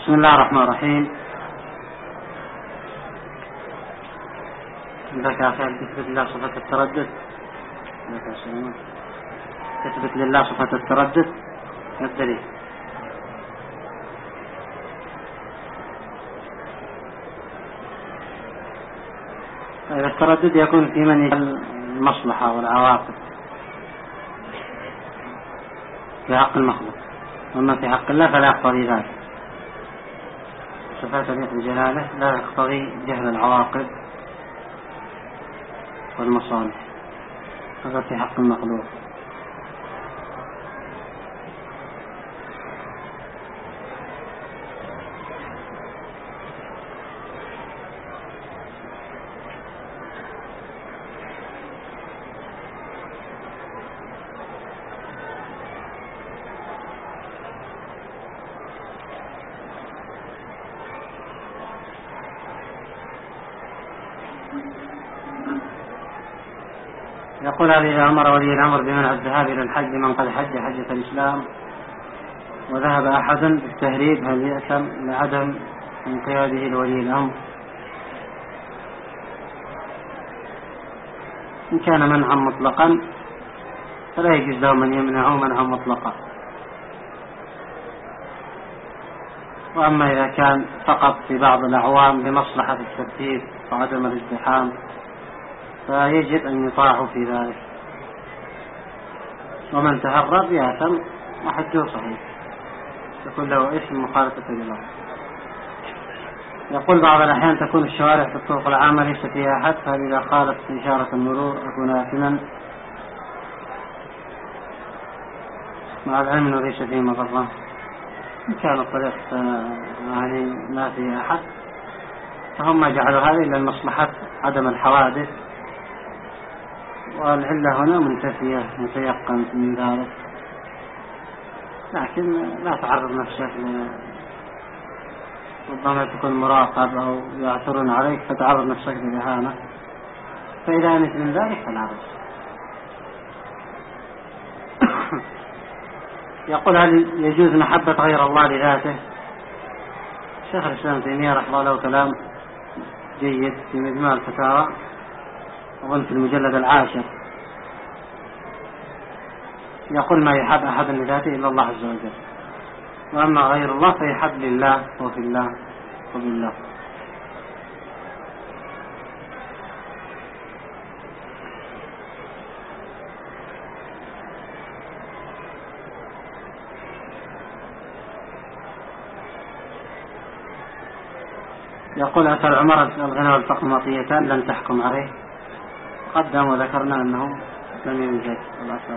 بسم الله الرحمن الرحيم. لك يا أخي تثبت لله صفة التردد. تثبت لله صفة التردد. ما الدليل؟ طيب التردد يكون في من يجعل المصلحة والعواقب في حق المخلوق، وأما في حق الله فلا يقتضي ذلك. صفات تليق بجلاله لا يقتضي جهل العواقب والمصالح، هذا في حق المخلوق. يقول هذه إذا أمر ولي الأمر بمنع الذهاب إلى الحج من قد حج حجة الإسلام وذهب أحد بالتهريب، هل يأثم لعدم انقياده لولي الأمر؟ إن كان منعا مطلقا فلا يجوز له من يمنعه منعا مطلقا، وأما إذا كان فقط في بعض الأعوام بمصلحة الترتيب وعدم الازدحام فيجب أن يطاع في ذلك، ومن تهرب يأثم وحجه صحيح، يكون له اسم مخالفة لله. يقول بعض الأحيان تكون الشوارع في الطرق العامة ليس فيها أحد، فإذا خالفت إشارة المرور أكون آثما مع العلم أنه ليس فيه مضرة. إن كان الطريق يعني ما فيه أحد فهم جعلوا هذا إلا المصلحة عدم الحوادث، والعلة هنا منتفية متيقن من ذلك، لكن لا تعرض نفسك ربما تكون مراقب أو يعثرون عليك فتعرض نفسك للإهانة، فإذا أنت من ذلك فلا بأس. يقول هل يجوز محبة غير الله لذاته؟ شيخ الإسلام تيمية رحمه الله كلام جيد في مجموع الفتاوى، أظن في المجلد 10، يقول ما يحب أحد لذاته إلا الله عز وجل، وأما غير الله فيحب لله وفي الله وبالله. يقول أسأل عمر الغنى والفقر مطيتان لم تحكم عليه، قدم وذكرنا أنه لم يوجد الأثر.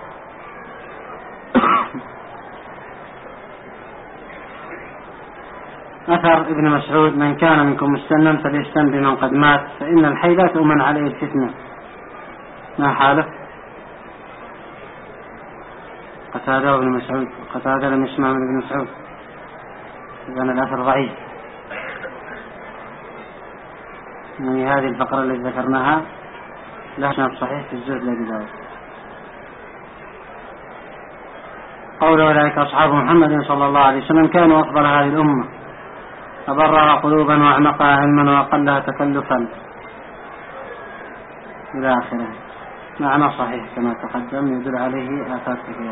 أثر ابن مسعود من كان منكم مستنا فليستن بمن قد مات فإن الحي لا تؤمن عليه الفتنة، ما حاله؟ قتادة ابن مسعود، قتادة لم يسمع من ابن مسعود، إذن الأثر ضعيف. من هذه الفقرة التي ذكرناها لا شنب صحيح في الزهد لأبي داود. قول أولئك أصحاب محمد صلى الله عليه وسلم كانوا أفضل هذه الأمة أبرها قلوبا وأعمقها علما وأقلها تكلفا إلى آخره. معنى صحيح كما تقدم يدل عليه آثار كثيرة.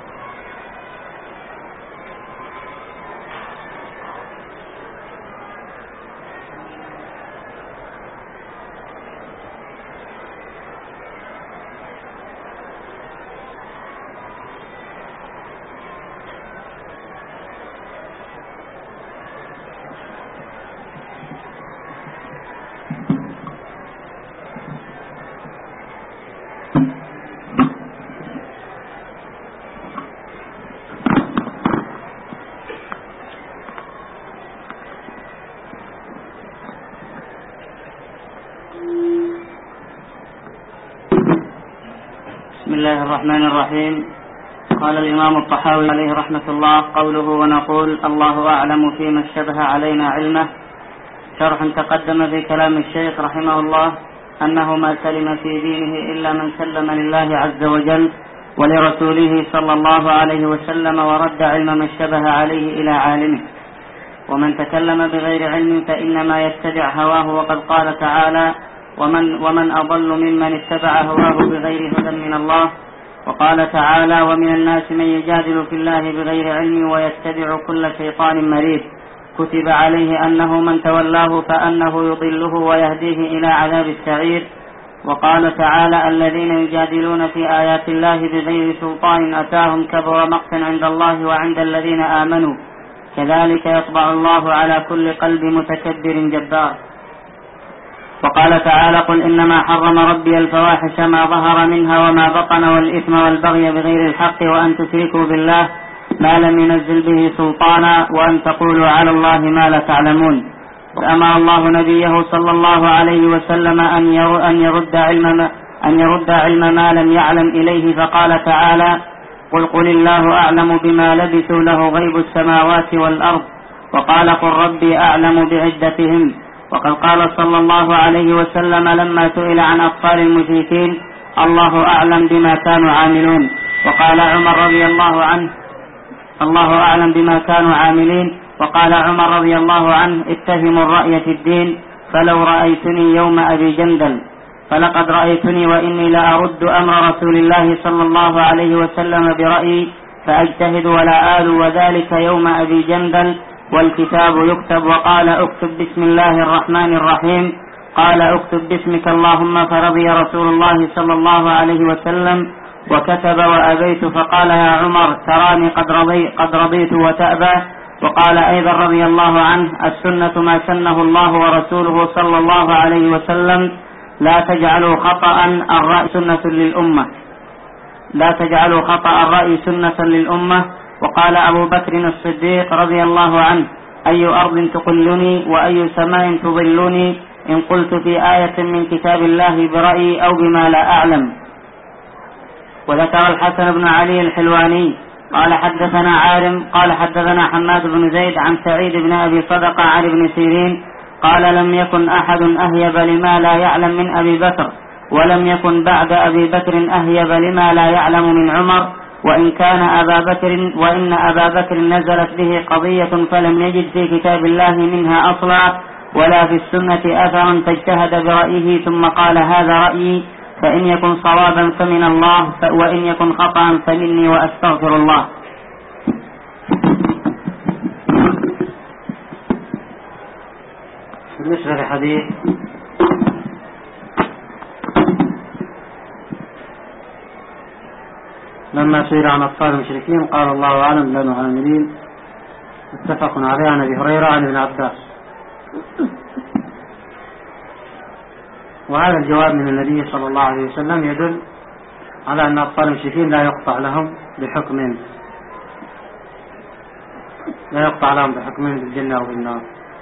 بسم الله الرحمن الرحيم. قال الإمام الطحاوي عليه رحمة الله: قوله ونقول الله أعلم فيما اشتبه علينا علمه، شرح تقدم في كلام الشيخ رحمه الله أنه ما سلم في دينه إلا من سلم لله عز وجل ولرسوله صلى الله عليه وسلم ورد علم ما اشتبه عليه إلى عالمه. ومن تكلم بغير علم فإنما يتبع هواه، وقد قال تعالى: ومن أضل ممن اتبع هواه بغير هدى من الله. وقال تعالى: ومن الناس من يجادل في الله بغير علم ويتبع كل شيطان مريد، كتب عليه أنه من تولاه فأنه يضله ويهديه إلى عذاب السعير. وقال تعالى: الذين يجادلون في آيات الله بغير سلطان أتاهم كبر مقتا عند الله وعند الذين آمنوا، كذلك يطبع الله على كل قلب متكبر جبار. وقال تعالى: قل إنما حرم ربي الفواحش ما ظهر منها وما بطن والإثم والبغي بغير الحق وأن تشركوا بالله ما لم ينزل به سلطانا وأن تقولوا على الله ما لا تعلمون. وأمر الله نبيه صلى الله عليه وسلم أن يرد علم ما لم يعلم إليه، فقال تعالى: قل الله أعلم بما لبثوا له غيب السماوات والأرض. وقال: قل ربي أعلم بعدتهم. وقد قال صلى الله عليه وسلم لما سئل عن أطفال المشركين: الله أعلم بما كانوا عاملون. وقال عمر رضي الله عنه: الله أعلم بما كانوا عاملين. وقال عمر رضي الله عنه: اتهموا الرأي في الدين، فلو رأيتني يوم أبي جندل فلقد رأيتني وإني لأرد أمر رسول الله صلى الله عليه وسلم برأيي فأجتهد ولا آل، وذلك يوم أبي جندل والكتاب يكتب. وقال: اكتب بسم الله الرحمن الرحيم. قال: اكتب باسمك اللهم، فرضي رسول الله صلى الله عليه وسلم وكتب وأبيت. فقال: يا عمر تراني قد رضيت وتأبى. وقال أيضا رضي الله عنه: السنة ما سنه الله ورسوله صلى الله عليه وسلم، لا تجعلوا خطأ الرأي سنة للأمة. وقال أبو بكر الصديق رضي الله عنه: أي أرض تقلني وأي سماء تظلني إن قلت في آية من كتاب الله برأيي أو بما لا أعلم. وذكر الحسن بن علي الحلواني قال: حدثنا عارم قال: حدثنا حماد بن زيد عن سعيد بن أبي صدقة عن ابن سيرين قال: لم يكن أحد أهيب لما لا يعلم من أبي بكر، ولم يكن بعد أبي بكر أهيب لما لا يعلم من عمر، وإن أبا بكر نزلت به قضية فلم يجد في كتاب الله منها أصلا ولا في السنة أثرا، فاجتهد برأيه ثم قال: هذا رأيي، فإن يكن صوابا فمن الله، وإن يكن خطأ فمني وأستغفر الله. بالنسبة للحديث لما سئل عن أطفال المشركين قال: الله أعلم لا عاملين، متفق عليه عن أبي هريرة عن ابن عباس. وهذا الجواب من النبي صلى الله عليه وسلم يدل على أن أطفال المشركين لا يقطع لهم بحكم بالجنة أو بالنار،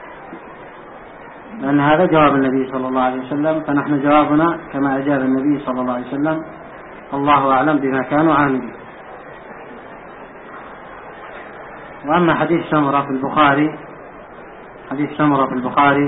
لأن هذا جواب النبي صلى الله عليه وسلم، فنحن جوابنا كما أجاب النبي صلى الله عليه وسلم: الله أعلم بما كانوا عاملين. وأما حديث سمرة في البخاري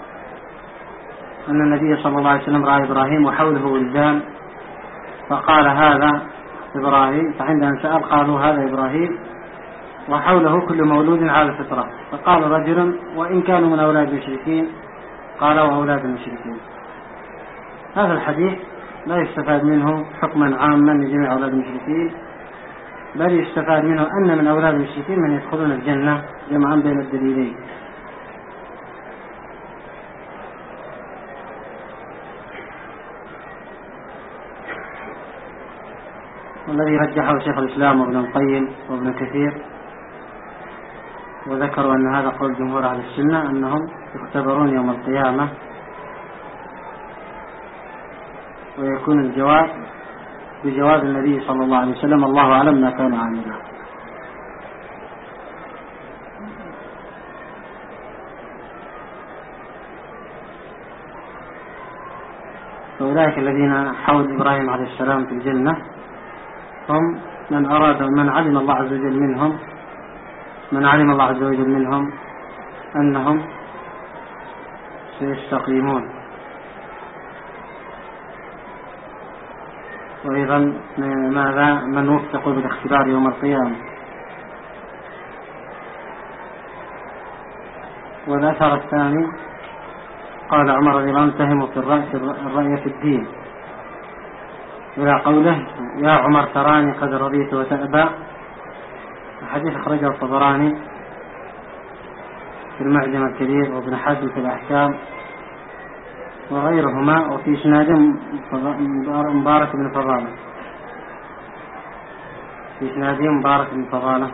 أن النبي صلى الله عليه وسلم رأى إبراهيم وحوله ولدان فقال: هذا إبراهيم، فعندما سأل قالوا: هذا إبراهيم وحوله كل مولود على الفطرة. فقال رجل: وإن كانوا من أولاد المشركين؟ قال: وأولاد المشركين. هذا الحديث لا يستفاد منه حكما عاما لجميع أولاد المشركين، بل يستفاد منه أن من أولاد المشركين من يدخلون الجنة جمعا بين الدليلين. والذي رجحه شيخ الإسلام وابن القيم وابن كثير، وذكروا أن هذا قول جمهور أهل السنة، أنهم يختبرون يوم القيامة ويكون الجواب بجواب النبي صلى الله عليه وسلم: الله أعلم ما كانوا عاملين. فأولئك الذين حول إبراهيم عليه السلام في الجنة هم من علم الله عز وجل منهم أنهم سيستقيمون. وأيضا من وفقوا بالاختبار يوم القيامة. والأثر الثاني قال عمر رضي الله عنه اتهموا في الرأي في الدين، إلى قوله يا عمر تراني قد رضيت وتأبى. الحديث أخرجه الطبراني في المعجم الكبير وابن حزم في الأحكام وغيرهما، وفي إسناد مبارك بن فضالة، في إسناد مبارك بن فضالة،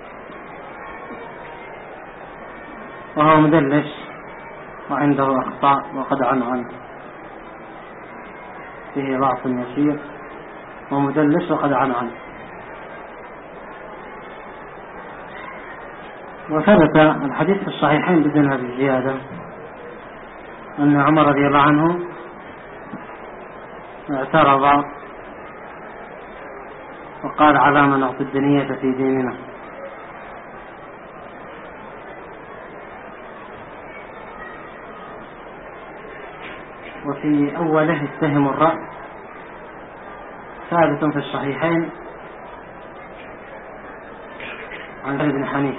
وهو مدلس وعنده أخطاء وقد عنه فيه ضعف يسير ومدلس وقد عنه. وثبت الحديث في الصحيحين بدون هذه الزيادة أن عمر رضي الله عنه اعترض وقال على ما نعطي الدنية في ديننا. وفي أوله اتهم الرأي ثابت في الصحيحين عن سهل بن حنيف،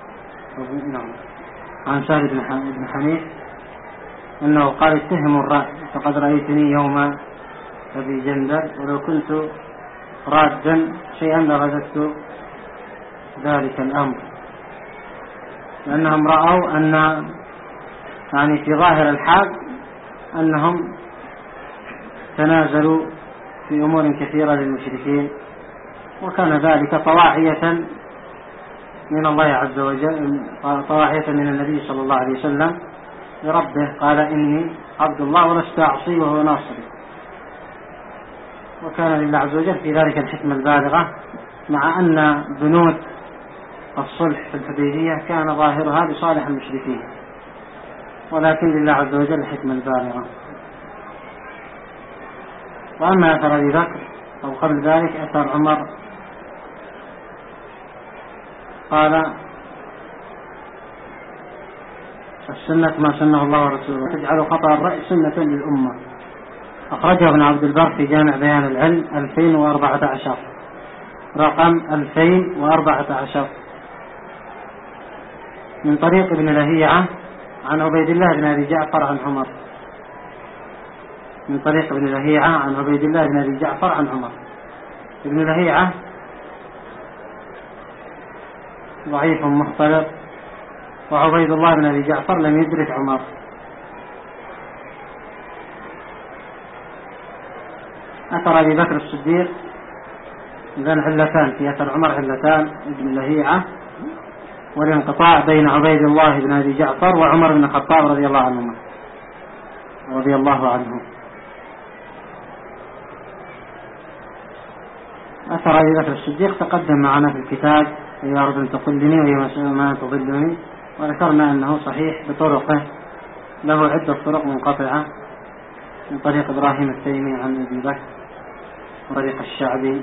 عن سهل بن حنيف أنه قال اتهموا الرأي فقد رأيتني يوم أبي جندل ولو كنت رادا شيئا لرددت ذلك الأمر، لأنهم رأوا أن يعني في ظاهر الحال أنهم تنازلوا في أمور كثيرة للمشركين، وكان ذلك طواعية من الله عز وجل، طواعية من النبي صلى الله عليه وسلم لربه، قال إني عبد الله ولست أعصي وهو ناصري. وكان لله عز وجل في ذلك الحكمة البالغة، مع أن بنود الصلح في الحديبية كان ظاهرها بصالح المشركين، ولكن لله عز وجل الحكمة البالغة. وأما أثر أبي بكر أو قبل ذلك أثر عمر قال السنة ما سنه الله ورسوله تجعل خطأ الرأي سنة للأمة. أخرجه ابن عبد البر في جامع بيان العلم 2014 رقم 2014 من طريق ابن لهيعة عن عبيد الله بن أبي جعفر عن عمر، من طريق ابن لهيعة عن عبيد الله بن أبي جعفر عن عمر. ابن لهيعة ضعيف مختلط، وعبيد الله بن أبي جعفر لم يدرك عمر. أثر أبي بكر الصديق إذن علتان في أثر عمر، علتان ابن لهيعة والانقطاع بين عبيد الله بن أبي جعفر وعمر بن الخطاب رضي الله عنهما رضي الله عنه. أثر أبي بكر الصديق تقدم معنا في الكتاب يا رب تقلني وهي ما تضلني، وذكرنا أنه صحيح بطرقه، له عدة طرق منقطعة من طريق إبراهيم التيمي عن أبي بكر وطريق الشعبي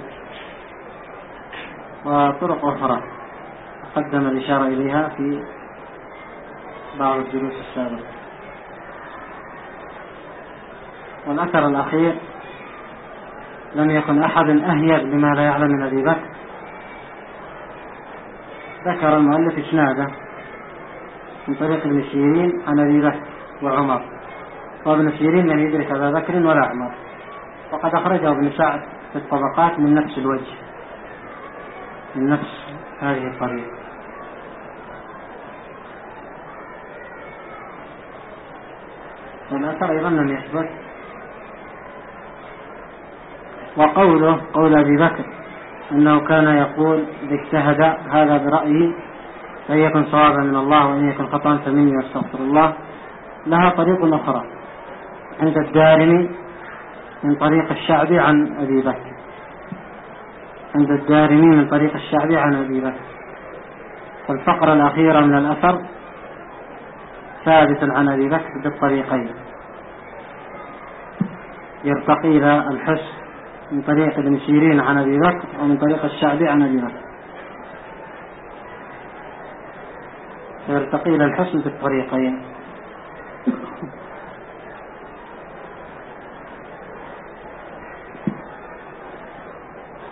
وطرق أخرى قدم الإشارة إليها في بعض الدروس السابقة. والأثر الأخير لم يكن أحد أهيب بما لا يعلم من أبي بكر. ذكر المؤلف إسناده من طريق ابن سيرين عن أبي بكر وعمر، وابن سيرين لم يدرك أبا بكر ولا عمر، وقد أخرجه ابن سعد في الطبقات من نفس الوجه، من نفس هذه الطريقة. والأثر أيضا لم يثبت. وقوله قول أبي بكر أنه كان يقول إذا اجتهد هذا برأيه فإن يكن صوابا من الله وإن يكن خطأ فمني واستغفر الله، لها طريق أخرى عند الدارمي من طريق الشعبي عن أبي بكر، عند الدارمي من طريق الشعبي عن أبي بكر. والفقرة الأخيرة من الأثر ثابت عن أبي بكر بالطريقين، يرتقي إلى الحس من طريق ابن سيرين عن أبي بكر ومن طريق الشعبي عن أبي بكر، يرتقي إلى الحسن بالطريقين.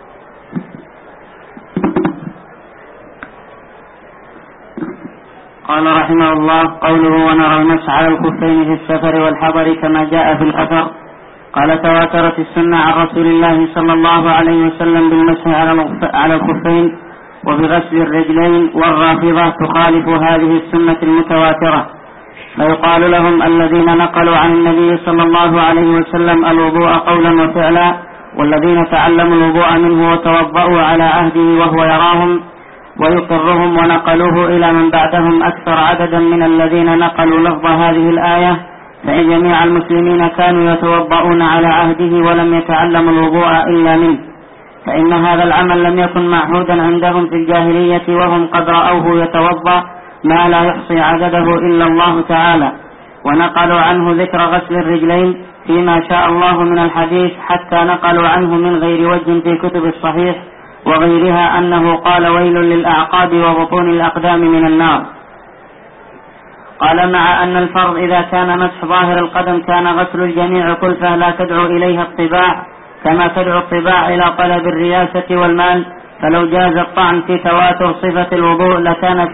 قال قال رحمه الله: قوله ونرى المسح على الخفين في السفر والحضر كما جاء في الأثر. قال: تواترت السنة عن رسول الله صلى الله عليه وسلم بالمسح على الخفين وبغسل الرجلين، والرافضة تخالف هذه السنة المتواترة، فيقال لهم الذين نقلوا عن النبي صلى الله عليه وسلم الوضوء قولا وفعلا، والذين تعلموا الوضوء منه وتوضأوا على عهده وهو يراهم ويقرهم ونقلوه إلى من بعدهم أكثر عددا من الذين نقلوا لفظ هذه الآية، فإن جميع المسلمين كانوا يتوضؤون على عهده ولم يتعلموا الوضوء إلا منه، فإن هذا العمل لم يكن معهودا عندهم في الجاهلية، وهم قد رأوه يتوضأ ما لا يحصي عدده إلا الله تعالى. ونقلوا عنه ذكر غسل الرجلين فيما شاء الله من الحديث، حتى نقلوا عنه من غير وجه في كتب الصحيح وغيرها أنه قال: ويل للأعقاب وبطون الأقدام من النار. قال: مع أن الفرض إذا كان مسح ظاهر القدم كان غسل الجميع كلفة لا تدعو إليها الطباع، كما تدعو الطباع إلى طلب الرياسة والمال، فلو جاز الطعن في تواتر صفة الوضوء لكان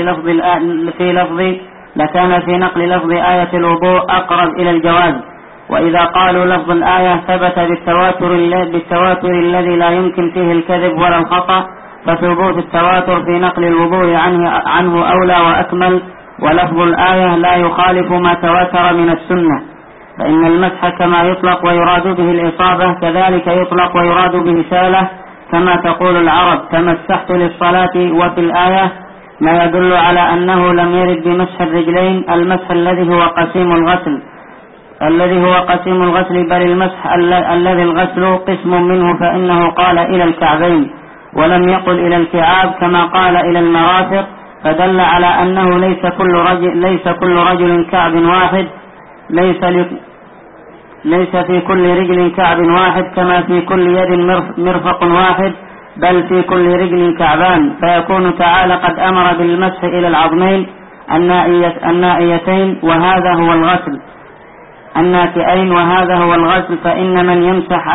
في نقل لفظ آية الوضوء أقرب إلى الجواز. وإذا قالوا لفظ الآية ثبت بالتواتر الذي لا يمكن فيه الكذب ولا الخطأ، فثبوت التواتر في نقل الوضوء عنه أولى وأكمل، ولفظ الآية لا يخالف ما تواتر من السنة، فإن المسح كما يطلق ويراد به الإصابة كذلك يطلق ويراد به سالة، كما تقول العرب: تمسحت للصلاة، وفي الآية ما يدل على أنه لم يرد بمسح الرجلين المسح الذي هو قسيم الغسل، بل المسح الذي الغسل قسم منه، فإنه قال إلى الكعبين ولم يقل إلى الكعاب كما قال إلى المرافق، فدل على أنه ليس كل رجل كعب واحد، ليس في كل رجل كعب واحد كما في كل يد مرفق واحد، بل في كل رجل كعبان، فيكون تعالى قد أمر بالمسح إلى العظمين النائيتين وهذا هو الغسل الناتئين، وهذا هو الغسل. فإن من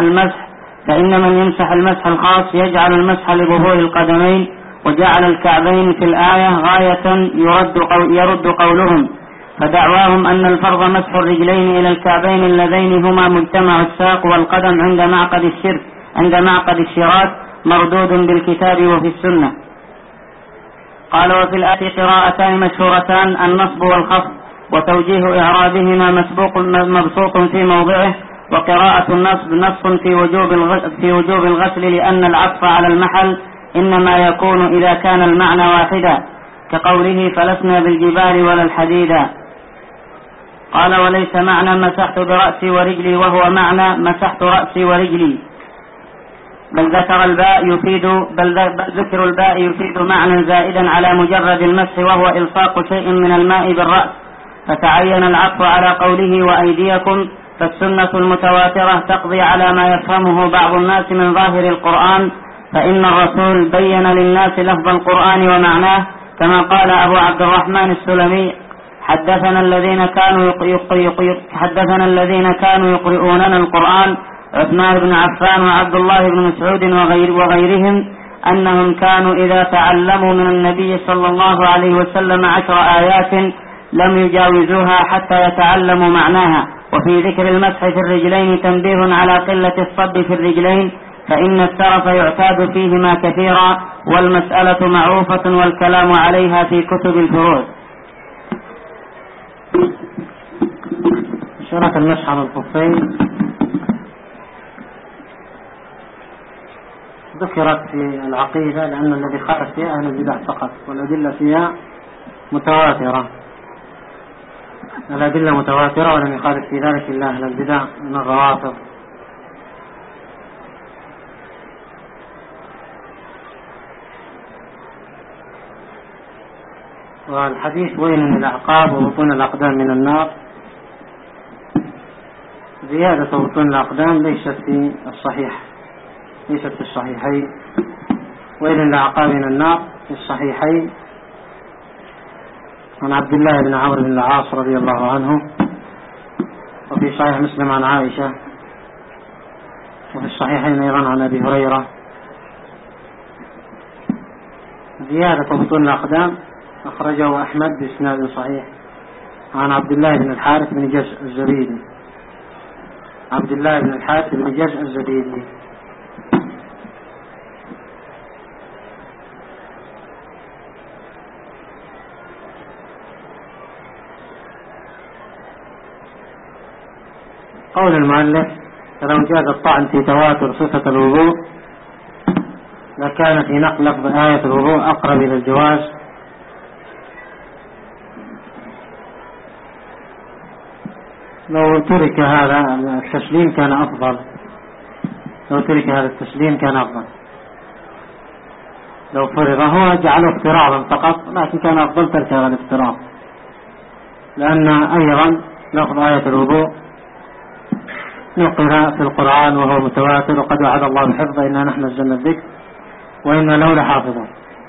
يمسح المسح الخاص يجعل المسح لظهور القدمين، وجعل الكعبين في الآية غاية يرد قولهم، فدعواهم أن الفرض مسح الرجلين إلى الكعبين اللذين هما مجتمع الساق والقدم عند معقد الشراك مردود بالكتاب وفي السنة. قال: وفي الآية قراءتان مشهورتان: النصب والخفض، وتوجيه إعرابهما مبسوط في موضعه، وقراءة النصب نص في وجوب الغسل، لأن العطف على المحل إنما يكون إذا كان المعنى واحدا، كقوله: فلسنا بالجبال ولا الحديدا. قال: وليس معنى مسحت برأسي ورجلي وهو معنى مسحت رأسي ورجلي، بل ذكر الباء يفيد معنى زائدا على مجرد المسح، وهو إلصاق شيء من الماء بالرأس، فتعين العطف على قوله وأيديكم. فالسنة المتواترة تقضي على ما يفهمه بعض الناس من ظاهر القرآن، فإن الرسول بين للناس لفظ القرآن ومعناه، كما قال أبو عبد الرحمن السلمي: حدثنا الذين كانوا يقرؤوننا القرآن عثمان بن عفان وعبد الله بن مسعود وغيرهم، أنهم كانوا إذا تعلموا من النبي صلى الله عليه وسلم 10 آيات لم يجاوزوها حتى يتعلموا معناها. وفي ذكر المسح في الرجلين تنبيه على قلة الصب في الرجلين، فإن السرف يعتاد فيهما كثيرا، والمسألة معروفة والكلام عليها في كتب الفروع. شرط المسح على الخفين ذكرت في العقيدة لأن الذي خالف فيها أهل البدع فقط، والأدلة فيها متواترة، الأدلة متواترة، ولم يخالف في ذلك إلا أهل البدع من الروافض. والحديث: ويل للأعقاب وبطون الأقدام من النار، زيادة بطون الأقدام ليست في الصحيحين. ويل للأعقاب من النار في الصحيحين عن عبد الله بن عمرو بن العاص رضي الله عنه، وفي صحيح مسلم عن عائشة، وفي الصحيحين أيضا عن أبي هريرة. زيادة بطون الأقدام أخرجه أحمد بإسناد صحيح عن عبد الله بن الحارث بن جزء الزبيدي. عبد الله بن الحارث بن جزء الزبيدي. قول المؤلف: فلو جاز الطعن في تواتر صفة الوضوء لكان في نقل لفظ آية الوضوء أقرب إلى الجواز. لو ترك هذا التسليم كان أفضل. لو فرض هو جعله افتراضا فقط، لكن كان أفضل ترك هذا الافتراض، لأن أيضا لفظ آية الوضوء نقل في القرآن وهو متواتر، وقد وعد الله بحفظه: إنا نحن نزلنا الذكر وإنا له لحافظون.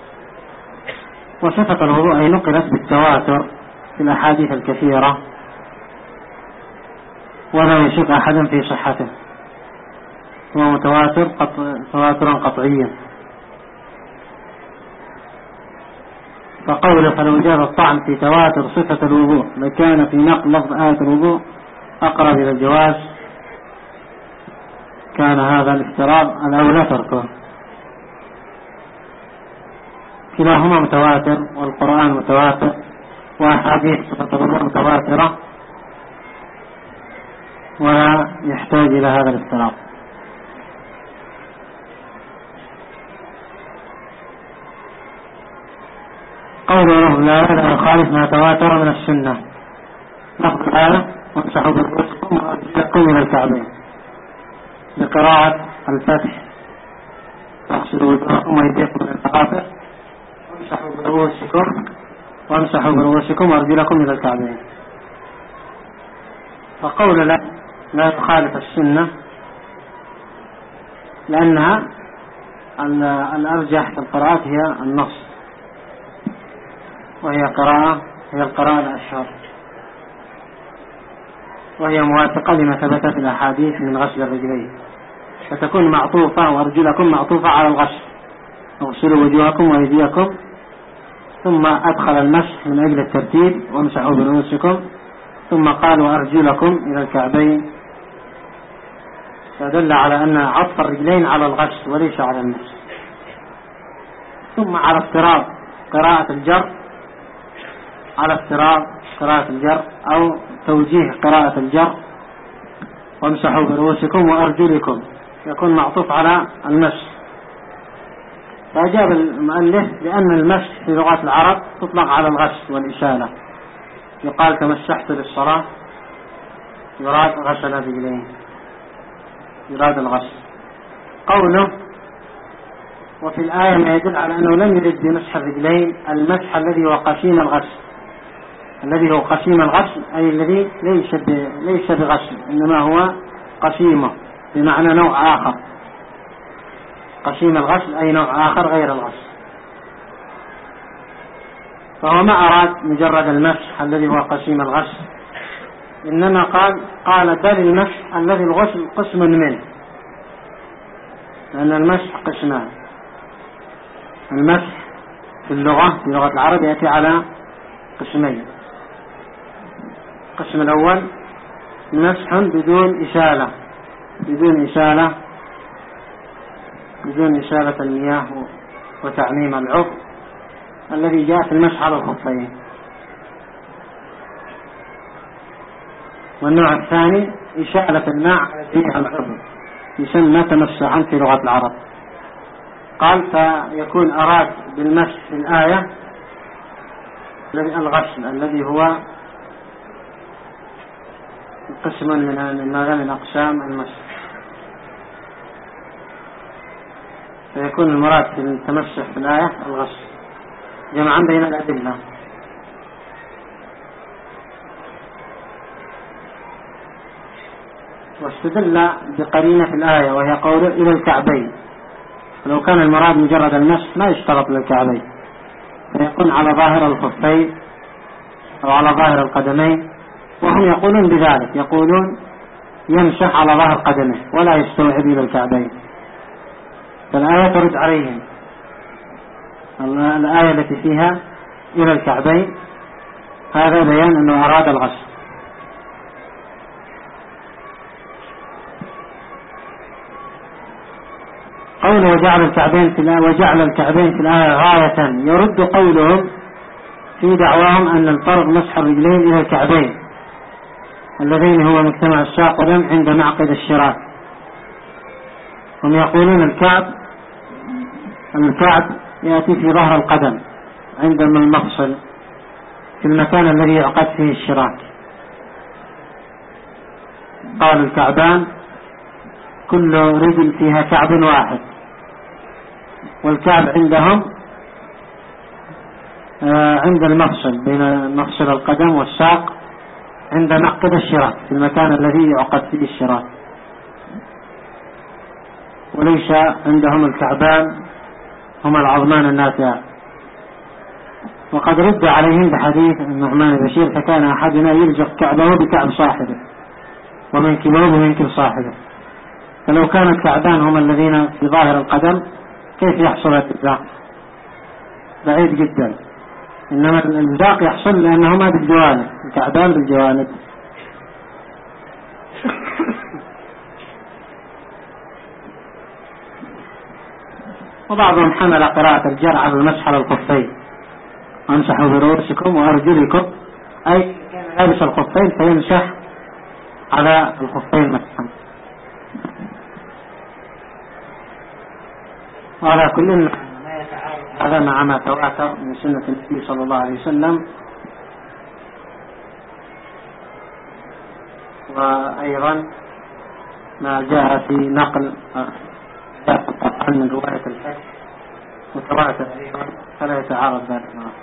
وصفة الوضوء أي نقلت بالتواتر في الأحاديث الكثيرة، ولا يشك أحد في صحته، هو متواتر تواترا قطعيا. فقوله: فلو جاز الطعن في تواتر صفة الوضوء لكان في نقل لفظ آية الوضوء أقرب إلى الجواز، كان هذا الافتراض الأولى تركه. كلاهما متواتر، والقرآن متواتر، وأحاديث صفة الوضوء متواترة، ولا يحتاج إلى هذا الافتراض. قوله: لا يخالف ما تواتر من السنة. لفظ الآية: وامسحوا برؤوسكم وأرجلكم إلى الكعبين، بقراءة الفتح: واغسلوا وجوهكم وأيديكم إلى المرافق وامسحوا برؤوسكم وأرجلكم إلى الكعبين. فقول لا يخالف السنة لأنها الأرجح في القراءات هي النص، وهي القراءة الأشهر، وهي موافقة لما ثبت في الأحاديث من غسل الرجلين، فتكون معطوفة: وأرجلكم معطوفة على الغسل، اغسلوا وجوهكم وأيديكم، ثم أدخل المسح من أجل الترتيب: وامسحوا برؤوسكم، ثم قال: وأرجلكم إلى الكعبين، فدل على أن عطف الرجلين على الغسل وليس على المسح. ثم على افتراض قراءة الجر أو توجيه قراءة الجر: وامسحوا برؤوسكم وأرجلكم، يكون معطوف على المسح. فأجاب المؤلف بأن المسح في لغة العرب تطلق على الغسل والإشالة، يقال: تمسحت للصلاة، يراد غسل الرجلين، يراد الغسل. قوله: وفي الآية ما يدل على أنه لم يرد بمسح الرجلين المسح الذي هو قسيم الغسل، أي الذي ليس بغسل، إنما هو قسيمة، بمعنى نوع آخر. قسيم الغسل أي نوع آخر غير الغسل. فهو ما أراد مجرد المسح الذي هو قسيم الغسل، إنما قال بل المسح الذي الغسل قسم منه، لأن المسح قسمان. المسح في لغة العرب يأتي على قسمين: القسم الأول مسح بدون إسالة المياه وتعميم العضو، الذي جاء في المسح على الخفين. والنوع الثاني إشالة الماء على جميع العضو، يسمى تمسحا في لغة العرب. قال: فيكون أراد بالمسح في الآية الغسل الذي هو قسم من أقسام المسح، فيكون المراد في التمسح في الآية الغسل، جمعا بين الأدلة. واستدل بقرينة في الآية وهي قوله: إلى الكعبين. لو كان المراد مجرد المسح ما يشترط للكعبين، فيكون على ظاهر الخفين أو على ظاهر القدمين، وهم يقولون بذلك، يقولون يمسح على ظاهر قدمه ولا يستوعب إلى الكعبين. فالآية ترد عليهم، الآية التي فيها إلى الكعبين، هذا بيان أنه أراد الغسل. قوله وجعل الكعبين في الآية غاية، يرد قولهم في دعواهم أن الفرض مسح الرجلين إلى الكعبين اللذين هو مجتمع الساق والقدم عند معقد الشراك. هم يقولون الكعب يأتي في ظهر القدم عندما المفصل في المكان الذي يعقد فيه الشراك. قال الكعبان كل رجل فيها كعب واحد، والكعب عندهم عند المفصل بين مفصل القدم والساق عند معقد الشراك في المكان الذي يعقد فيه الشراك، وليس عندهم الكعبان هما العظمان الناتئة. وقد رد عليهم بحديث النعمان بن بشير فكان أحدنا يلزق كعبه بكعب صاحبه ومنكبه بمنكب صاحبه. فلو كان الكعبان هما الذين في ظاهر القدم كيف يحصل الإلزاق؟ بعيد جدا. إنما الإلزاق يحصل لأنهما بالجوانب، الكعبان بالجوانب. وبعضهم حمل قراءة الجر على المسح على الخفين، امسحوا برؤوسكم وأرجلكم، أي كان لابس الخفين فيمسح على الخفين مسحا. وعلى كل هذا مع ما تواتر من سنة النبي صلى الله عليه وسلم، وأيضا ما جاء في نقل من رواية الحج متواتر أيضا، فلا يتعارض ذلك معه.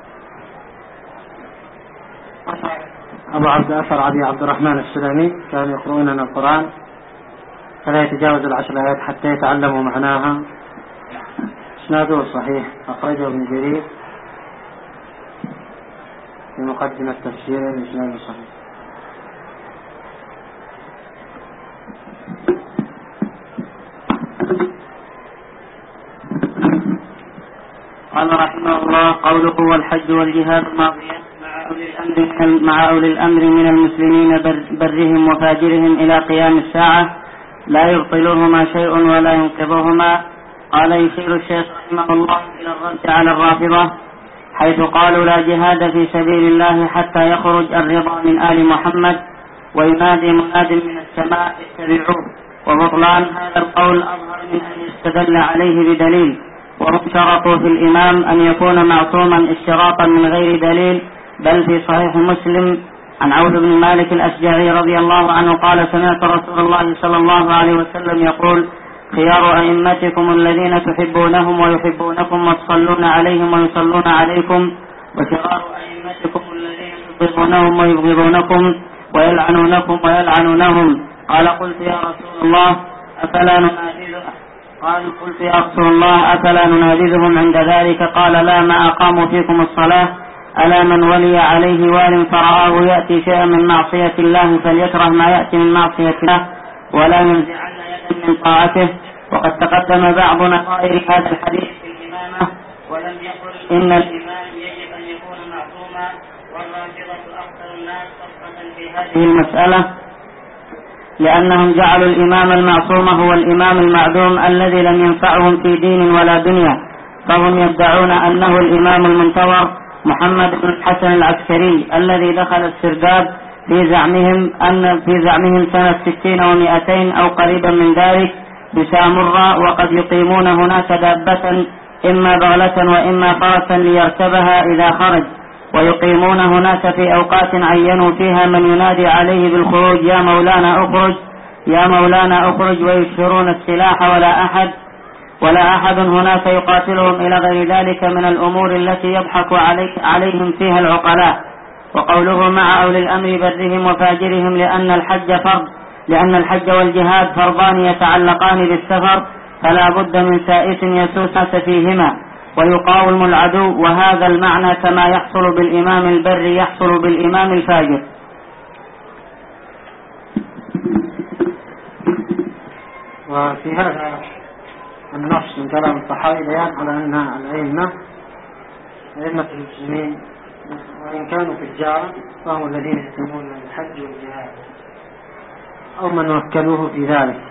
أبو عبد الرحمن السلمي كانوا يقرؤون القرآن فلا يتجاوز 10 آيات حتى يتعلموا معناها. إسناده صحيح، أخرجه ابن جرير في مقدمة تفسير الإسناد صحيح. قال رحمه الله: قوله والحج والجهاد ماضية مع أولي الأمر من المسلمين برهم وفاجرهم إلى قيام الساعة لا يبطلهما شيء ولا ينقضهما. قال يشير الشيخ رحمه الله إلى الرد على الرافضة حيث قالوا لا جهاد في سبيل الله حتى يخرج الرضا من آل محمد وينادي مناد من السماء اتبعوه. وبطلان هذا القول أظهر من أن يستدل عليه بدليل، وهم شرطوا في الإمام أن يكون معصوما اشتراطا من غير دليل، بل في صحيح مسلم عن عوف بن مالك الأشجعي رضي الله عنه قال: سمعت رسول الله صلى الله عليه وسلم يقول: خيار أئمتكم الذين تحبونهم ويحبونكم وتصلون عليهم ويصلون عليكم، وشرار أئمتكم الذين تبغضونهم ويبغضونكم ويلعنونكم ويلعنونهم. قال: قلت يا رسول الله أفلا ننابذهم عند ذلك؟ قال: لا، ما أقاموا فيكم الصلاة. ألا من ولي عليه وال فرآه يأتي شيئا من معصية الله فليكره ما يأتي من معصية الله ولا ينزعن يدا من طاعته. وقد تقدم بعض نظائر هذا الحديث في الإمامة ولم يقل إن الإمام يجب أن يكون معصوما، والرافضة أكثر الناس خاصة في هذه المسألة لأنهم جعلوا الإمام المعصوم هو الإمام المعدوم الذي لم ينفعهم في دين ولا دنيا، فهم يدعون أنه الإمام المنتظر محمد بن الحسن العسكري الذي دخل السرداب في زعمهم سنة 60 و200 أو قريبا من ذلك بسامرة، وقد يقيمون هناك دابة إما بغلة وإما فرسا ليركبها إذا خرج، ويقيمون هناك في أوقات عينوا فيها من ينادي عليه بالخروج: يا مولانا أخرج، يا مولانا أخرج، ويشهرون السلاح ولا أحد هناك يقاتلهم إلى غير ذلك من الأمور التي يضحك عليهم فيها العقلاء. وقوله مع أولي الأمر برهم وفاجرهم لأن الحج والجهاد فرضان يتعلقان بالسفر، فلا بد من سائس يسوس فيهما ويقاوم العدو، وهذا المعنى كما يحصل بالإمام البر يحصل بالإمام الفاجر. وفي هذا النص من كلام الطحاوي بيان على أن الأئمة أئمة المسلمين وإن كانوا فجارا فهم الذين يهتمون بالحج والجهاد، أو من وكلوه في ذلك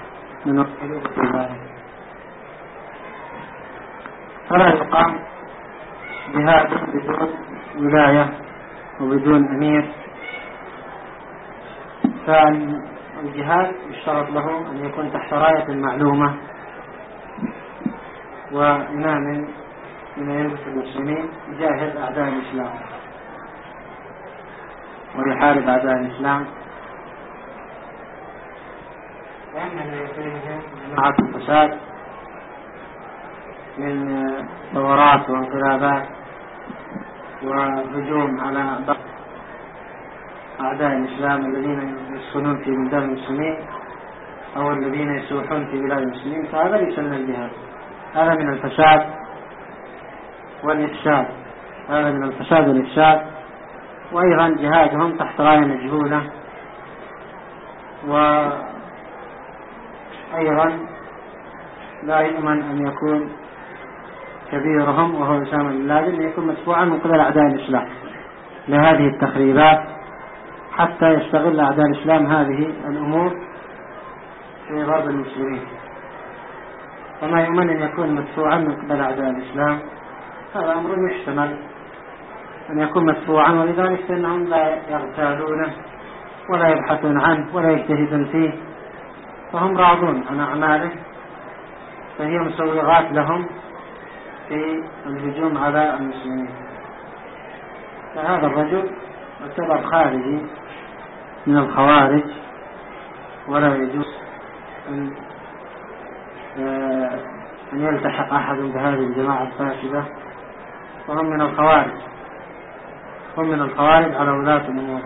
فلا يقام جهاد بدون ولاية وبدون أمير. فالجهاد يشترط له أن يكون تحت راية معلومة وإمام من أئمة المسلمين يجاهد أعداء الإسلام ويحارب أعداء الإسلام، وأنه يكون جماعة الفساد من ثورات وانقلابات وهجوم على أعداء الإسلام الذين يسكنون في بلدان المسلمين أو الذين يسوحون في بلاد المسلمين، فهذا ليس من الجهاد، هذا من الفساد والإفساد، هذا من الفساد والإفساد. وأيضا جهادهم تحت راية مجهولة، وأيضا لا يؤمن أن يكون كبيرهم وهو أسامة بن لادن أن يكون مدفوعا من قبل أعداء الإسلام لهذه التخريبات حتى يستغل أعداء الإسلام هذه الأمور في غرب المسلمين. فما يؤمن أن يكون مدفوعا من قبل أعداء الإسلام، هذا أمر يحتمل أن يكون مدفوعا، ولذلك فإنهم لا يغتالونه ولا يبحثون عنه ولا يجتهدون فيه، فهم راضون عن أعماله، فهي مسوغات لهم في الهجوم على المسلمين. فهذا الرجل يعتبر خارجي من الخوارج، ولا يجوز أن يلتحق أحد بهذه الجماعة الفاسدة، وهم من الخوارج، هم من الخوارج على ولاة الأمور.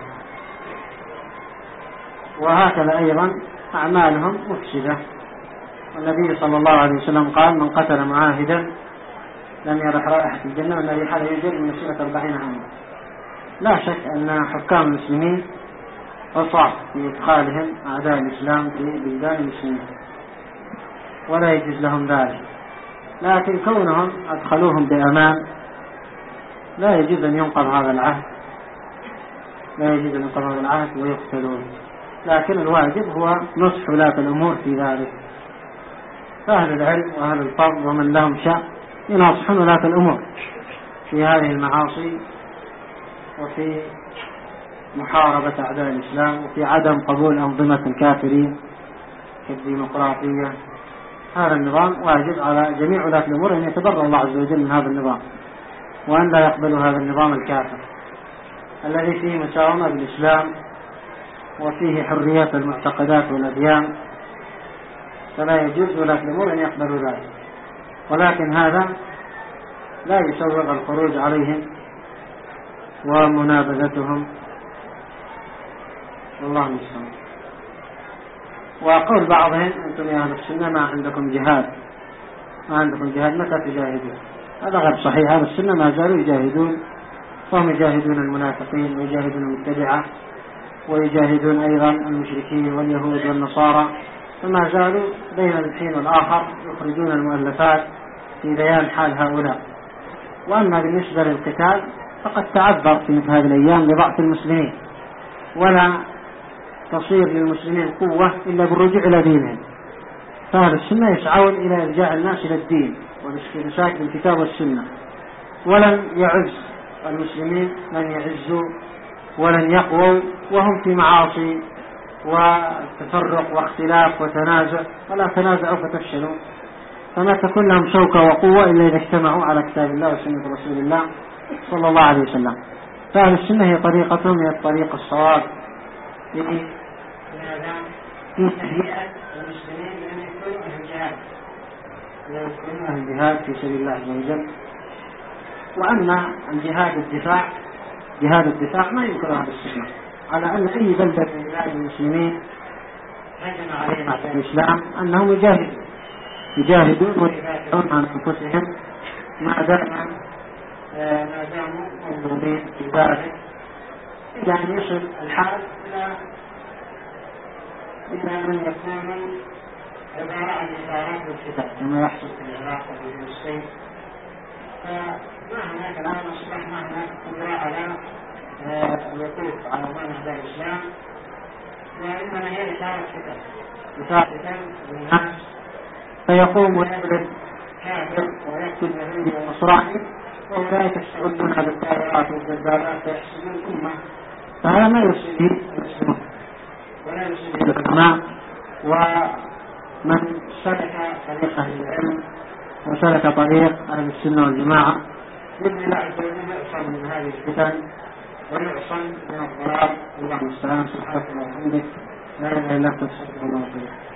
وهكذا أيضا أعمالهم مفسدة، والنبي صلى الله عليه وسلم قال: من قتل معاهدا لم يرح رائحة الجنة والذي حل يجر من مسيرة 40 عاما. لا شك أن حكام المسلمين عصاة في إدخالهم أعداء الإسلام في بلدان المسلمين، ولا يجوز لهم ذلك، لكن كونهم أدخلوهم بأمان لا يجوز أن ينقض هذا العهد، لا يجوز أن ينقض هذا العهد ويقتلون. لكن الواجب هو نصح ولاة الأمور في ذلك، فأهل العلم وأهل الفضل ومن لهم شأن ينصحون ولاة الأمور في هذه المعاصي وفي محاربة أعداء الإسلام وفي عدم قبول أنظمة الكافرين كالديمقراطية. هذا النظام واجب على جميع ولاة الأمور أن يتبرأ الله عز وجل من هذا النظام، وأن لا يقبلوا هذا النظام الكافر الذي فيه مساومة بالإسلام وفيه حرية المعتقدات والأديان، فلا يجوز ولاة الأمور أن يقبلوا ذلك. ولكن هذا لا يسوغ الخروج عليهم ومنابذتهم، والله المستعان. وقول بعضهم: أنتم يا أهل السنة ما عندكم جهاد، ما عندكم جهاد، متى تجاهدون؟ هذا غير صحيح. أهل السنة ما زالوا يجاهدون، وهم يجاهدون المنافقين ويجاهدون المبتدعة ويجاهدون أيضا المشركين واليهود والنصارى، فما زالوا بين الحين والآخر يخرجون المؤلفات في بيان حال هؤلاء. وأما بالنسبة للقتال فقد تعذر في مثل هذه الأيام لضعف المسلمين، ولا تصير للمسلمين قوة إلا بالرجوع إلى دينهم. فأهل السنة يسعون إلى إرجاع الناس إلى الدين والاستمساك بالكتاب والسنة، ولن يعز المسلمين، لن يعزوا ولن يقووا وهم في معاصي وتفرق واختلاف وتنازع، ولا تنازعوا فتفشلوا. فما تكون لهم شوكة وقوة إلا إذا اجتمعوا على كتاب الله وسنة رسول الله صلى الله عليه وسلم. فأهل السنة هي طريقتهم، هي الطريق الصواب في تهيئة المسلمين لأن يكونوا أهل الجهاد، يكونوا أهل الجهاد في سبيل الله عز وجل. وأما الجهاد الدفاع، جهاد الدفاع ما يمكن أهل السنة على أن أي بلدة من بلاد المسلمين هجم عليهم أعداء الإسلام أنهم يجاهدون ويدافعون عن أنفسهم ما داموا مظلومين في ذلك، إلى أن يصل الحال إلى من يكون عبارة عن إثارات والفتن كما يحصل في العراق وفي فلسطين فما هناك الآن أصبح ما هناك قدرة على الوقوف على منهج الإسلام، وإنما هي إثارة فتن للناس، فيقوم ويضرب كافر ويقتل يهودي ونصراني، وأولئك يستعدون بالطائرات والدبابات ويحسبون الأمة. فهذا ما يرسله المسلمون ولا يرسله العلماء، ومن سلك طريق أهل العلم وسلك طريق أهل السنة والجماعة بإذن الله عز وجل يعصم من هذه الفتن ويعصم من الضلال. الله المستعان. سبحانك اللهم وبحمدك، لا إله إلا أنت، أستغفرك.